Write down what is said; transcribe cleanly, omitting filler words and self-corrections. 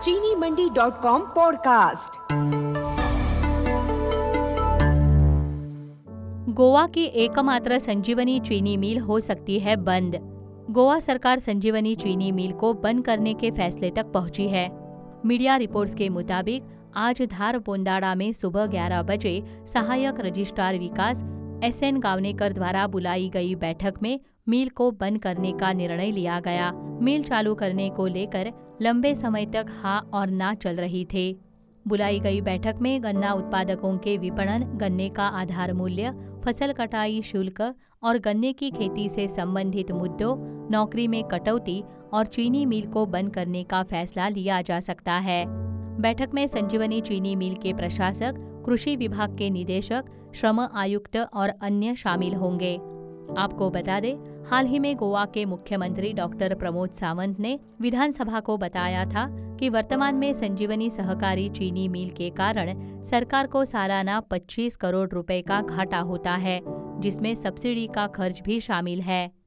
चीनीमंडी.com podcast. Goa की एकमात्र संजीवनी चीनी मिल हो सकती है बंद। गोवा सरकार संजीवनी चीनी मिल को बंद करने के फैसले तक पहुंची है। मीडिया रिपोर्ट्स के मुताबिक आज धार बोंदाड़ा में सुबह 11 बजे सहायक रजिस्ट्रार विकास SN गावनेकर द्वारा बुलाई गई बैठक में मिल को बंद करने का निर्णय लिया गया। मिल चालू करने को लेकर लंबे समय तक हाँ और ना चल रही थे। बुलाई गई बैठक में गन्ना उत्पादकों के विपणन, गन्ने का आधार मूल्य, फसल कटाई शुल्क और गन्ने की खेती से संबंधित मुद्दों, नौकरी में कटौती और चीनी मिल को बंद करने का फैसला लिया जा सकता है। बैठक में संजीवनी चीनी मिल के प्रशासक, कृषि विभाग के निदेशक, श्रम आयुक्त और अन्य शामिल होंगे। आपको बता दें, हाल ही में गोवा के मुख्यमंत्री डॉक्टर प्रमोद सावंत ने विधानसभा को बताया था कि वर्तमान में संजीवनी सहकारी चीनी मिल के कारण सरकार को सालाना 25 करोड़ रुपए का घाटा होता है, जिसमें सब्सिडी का खर्च भी शामिल है।